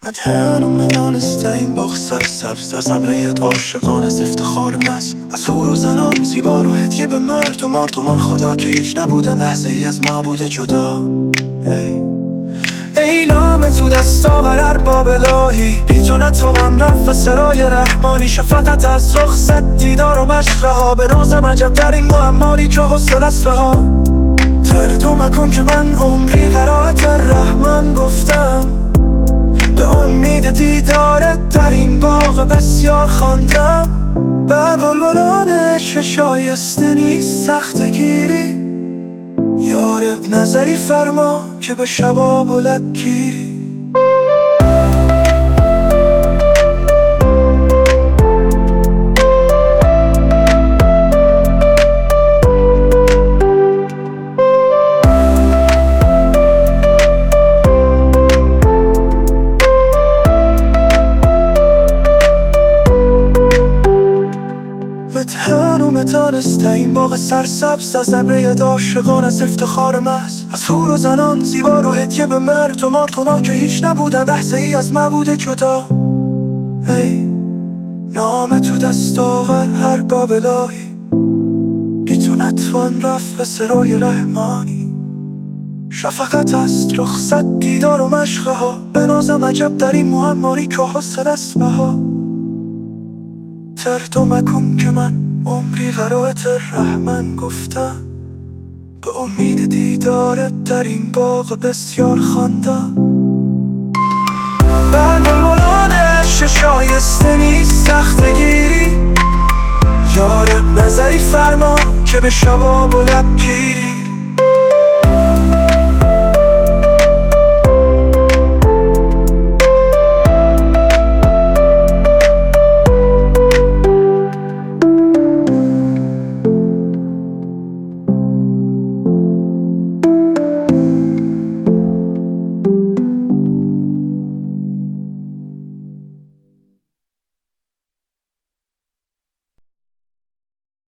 هنوز ندانسته این باغ سرسبز از ابریت عاشقان از افتخار مست از حور و زنان زیبا رو هدیه به مرد و مردمان خدا که هیچ نبودن لحظه ای از معبود جدا. ای نام تو دستاور ارباب الهی، بی تو نتوان رفت و سرای رحمانی. شفقت از رخصت دیدار و مشقه ها، به نازم عجب در این معماری که حسن است ها. تردو مکن که من عمری قرائت رحمان گفتم، به امید دیدارت در این باغ بسیار خواندم. به بلبلان عشق شایسته نیست سخت گیری، یارب نظری فرما که به شباب و لب گیری. هنوز ندانسته این باغ سرسبز از ابریت عاشقان از افتخار محض از حور و زنان زیبا رو هدیه به مرد و مردمان که هیچ نبودن لحظه ای از معبود جدا. ای نام تو دستاور ارباب الهی، بی تو نتوان رفت به سرای رحمانی. شفقت است رخصت دیدار و مشقه ها، به نازم عجب در این معماری که حسن است بها. تردو مکن که من عمری قرائت رحمن گفتم، به امید دیدارت در این باغ بسیار خواندم. بر بلبلان عشق شایسته نیست سخت گیری، یارب نظری فرما که به شباب و لب گیری.